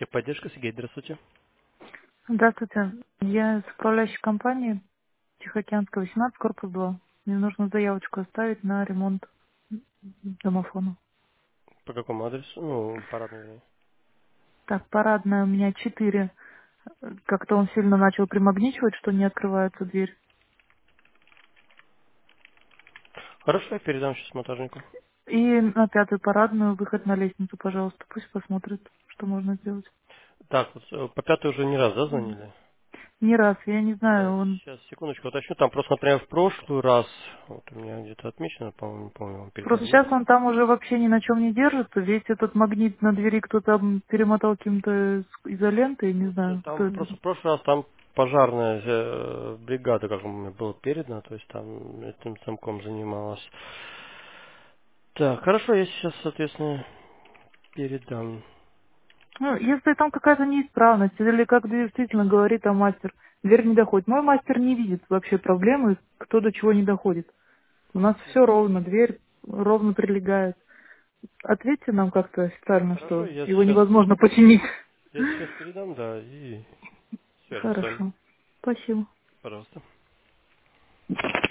Техподдержка, Сергей, здравствуйте. Здравствуйте. Я с управляющей компании Тихоокеанская, 18, корпус 2. Мне нужно заявочку оставить на ремонт домофона. По какому адресу? Ну, парадный, вернее. Так, парадная у меня 4. Как-то он сильно начал примагничивать, что не открывается дверь. Хорошо, я передам сейчас монтажнику. И на 5-ю парадную выход на лестницу, пожалуйста. Пусть посмотрит, что можно сделать. Так, вот по пятой уже не раз, да, звонили? Не раз, я не Я знаю, он... сейчас, секундочку, уточню. Там просто, например, в прошлый раз, вот у меня где-то отмечено, по-моему, не помню, вам Просто передали, нет? сейчас он там уже вообще ни на чем не держится. Весь этот магнит на двери кто-то перемотал каким-то изолентой, не Вот, знаю, кто там это. просто в прошлый раз там пожарная бригада, как мне было передано, то есть там этим замком занималась. Так, хорошо, я сейчас, соответственно, передам. Ну, если там какая-то неисправность, или как действительно говорит там мастер, дверь не доходит. Мой мастер не видит вообще проблемы, кто до чего не доходит. У нас все ровно, дверь ровно прилегает. Ответьте нам как-то официально, Хорошо, что его невозможно я починить. сейчас передам, да, и свяжем с вами. Хорошо. Спасибо. Пожалуйста.